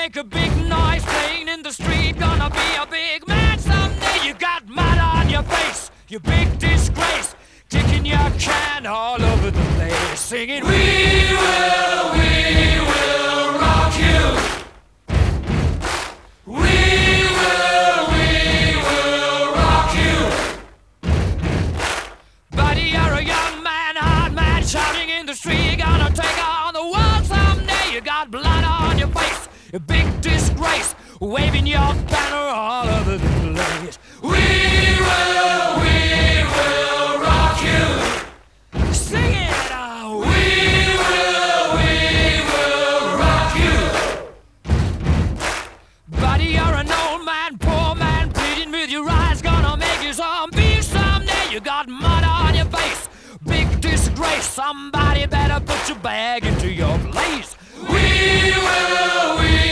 make a big noise playing in the street. Gonna be a big man someday. You got mud on your face, you big disgrace. Kicking your can all over the place, singing, we will rock you. We will rock you. Buddy, you're a young man, hard man, shouting in the street. Gonna take on the world someday. You got blood on your face, a big disgrace, waving your banner all over the place. We will rock you. Sing it out. We will rock you. Buddy, you're an old man, poor man, pleading with your eyes. Gonna make you zombie someday. You got mud on your face, big disgrace. Somebody better put your bag into your place. We will